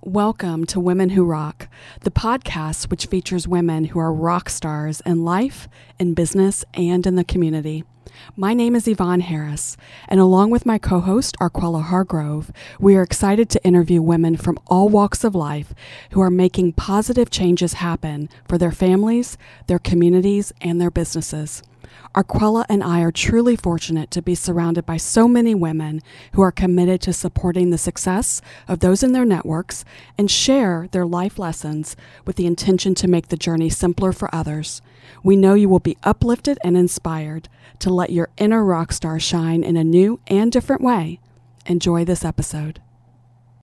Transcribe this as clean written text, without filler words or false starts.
Welcome to Women Who Rock, the podcast which features women who are rock stars in life, in business, and in the community. My name is Yvonne Harris, and along with my co-host, Arquella Hargrove, we are excited to interview women from all walks of life who are making positive changes happen for their families, their communities, and their businesses. Arquella and I are truly fortunate to be surrounded by so many women who are committed to supporting the success of those in their networks and share their life lessons with the intention to make the journey simpler for others. We know you will be uplifted and inspired to let your inner rock star shine in a new and different way. Enjoy this episode.